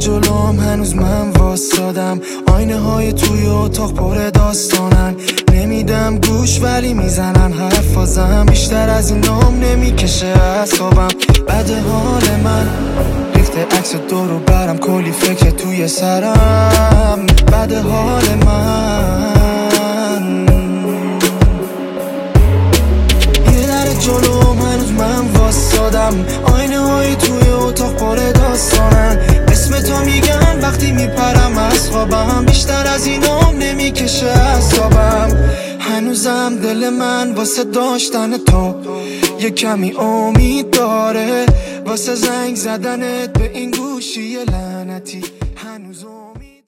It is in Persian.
جلوم هنوز من واسادم، آینه های توی اتاق پر داستانن، نمیدم گوش ولی میزنن حرفازم، بیشتر از این نام نمیکشه اعصابم. بد حال من ریخته عکس دورو برم، کلی فکر توی سرم. بد حال من یه در جلوم هنوز من واسادم، آینه های توی اتاق پر داستانن، اسم تو میگم وقتی میپرم از خوابم، بیشتر از اینام نمیکشه اعصابم. هنوزم دل من واسه داشتن تو یه کمی امید داره، واسه زنگ زدنت به این گوشی لعنتی.